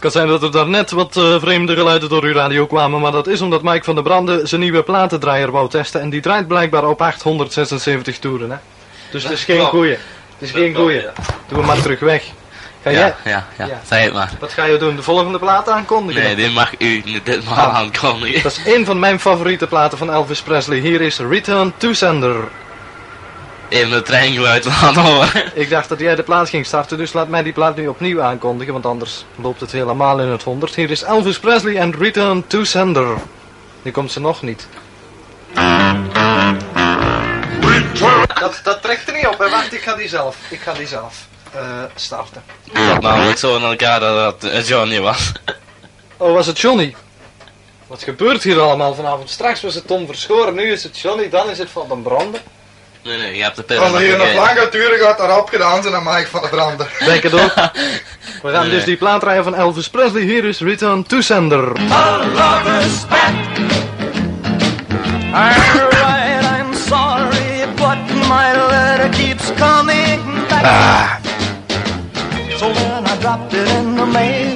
kan zijn dat er daarnet wat vreemde geluiden door uw radio kwamen, maar dat is omdat Mike van der Brande zijn nieuwe platendraaier wou testen en die draait blijkbaar op 876 toeren, hè. Dus het is geen goeie. Het is geen goeie. Doe hem maar terug weg. Ga jij? Ja, zeg het maar. Wat ga je doen? De volgende plaat aankondigen? Nee, dit mag u ditmaal aankondigen. Dat is één van mijn favoriete platen van Elvis Presley. Hier is Return to Sender. Even het treingeluid laten horen. Ik dacht dat jij de plaat ging starten, dus laat mij die plaat nu opnieuw aankondigen, want anders loopt het helemaal in het 100. Hier is Elvis Presley en Return to Sender. Nu komt ze nog niet. Dat trekt er niet op, hè. Wacht, ik ga die zelf starten. Ik had namelijk zo in elkaar dat het Johnny was. Oh, was het Johnny? Wat gebeurt hier allemaal vanavond? Straks was het Tom Verschoren, nu is het Johnny, dan is het Van den Brande. Nee, je hebt de pillen. Als er hier nog lange turen gaat erop gedaan zijn, dan mag ik van de branden. Denk het ook. We gaan dus die plaat draaien van Elvis Presley. Hier is Return to Sender. Lover's back. Alright, I'm sorry, but my letter keeps coming back. So then I dropped it in the mail.